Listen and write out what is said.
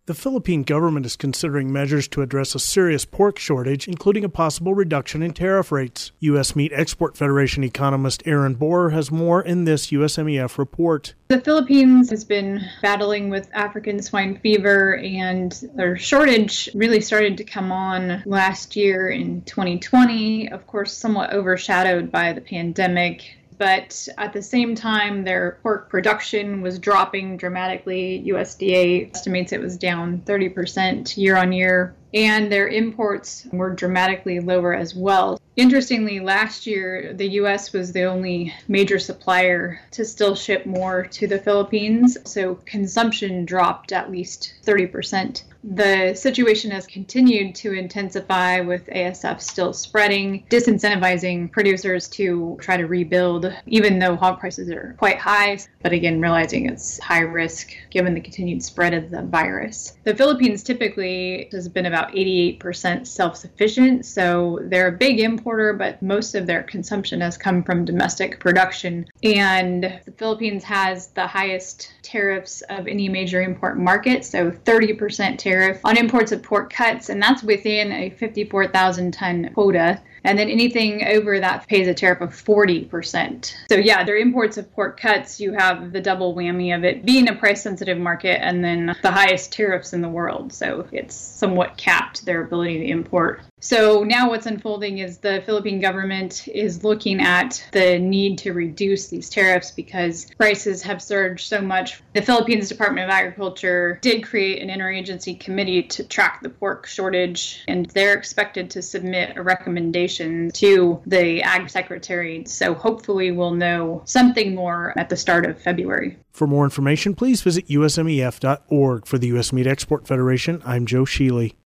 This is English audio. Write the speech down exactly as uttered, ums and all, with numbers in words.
The Philippine government is considering measures to address a serious pork shortage, including a possible reduction in tariff rates. U S. Meat Export Federation economist Aaron Borer has more in this U S M E F report. The Philippines has been battling with African swine fever, and their shortage really started to come on last year in twenty twenty, of course somewhat overshadowed by the pandemic. But at the same time, their pork production was dropping dramatically. U S D A estimates it was down thirty percent year on year, and their imports were dramatically lower as well. Interestingly, last year, the U S was the only major supplier to still ship more to the Philippines, so consumption dropped at least thirty percent. The situation has continued to intensify, with A S F still spreading, disincentivizing producers to try to rebuild, even though hog prices are quite high, but again, realizing it's high risk given the continued spread of the virus. The Philippines typically has been about eighty-eight percent self-sufficient, so they're a big importer, but most of their consumption has come from domestic production. And the Philippines has the highest tariffs of any major import market, so thirty percent tariff on imports of pork cuts, and that's within a fifty-four thousand ton quota. And then anything over that pays a tariff of forty percent. So yeah, their imports of pork cuts, you have the double whammy of it being a price-sensitive market and then the highest tariffs in the world. So it's somewhat capped their ability to import. So now what's unfolding is the Philippine government is looking at the need to reduce these tariffs because prices have surged so much. The Philippines Department of Agriculture did create an interagency committee to track the pork shortage, and they're expected to submit a recommendation to the Ag Secretary. So hopefully we'll know something more at the start of February. For more information, please visit U S M E F dot org. For the U S. Meat Export Federation, I'm Joe Sheely.